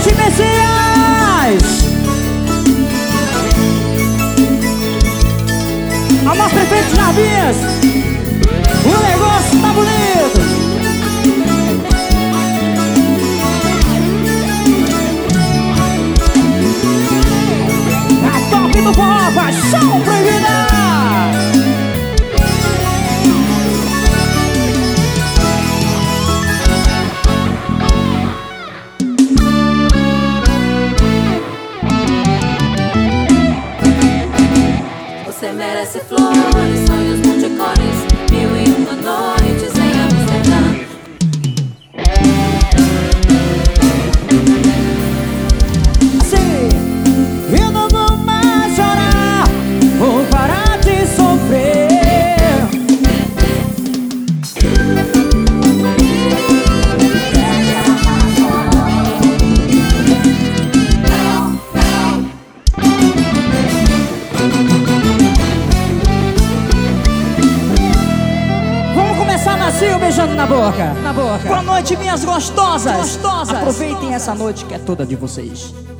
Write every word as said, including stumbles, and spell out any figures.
noite, Messias! A nossa prefeito Jarvis, o negócio tá bonito. A top do forró, paixão proibida. Você merece flores, sonhos multicores, mil e uma noites em Amsterdã. Assim, eu não vou mais chorar, vou parar de sofrer. Nasceu beijando na boca, na boca. Boa noite, minhas gostosas. Gostosas. Aproveitem essa noite que é toda de vocês.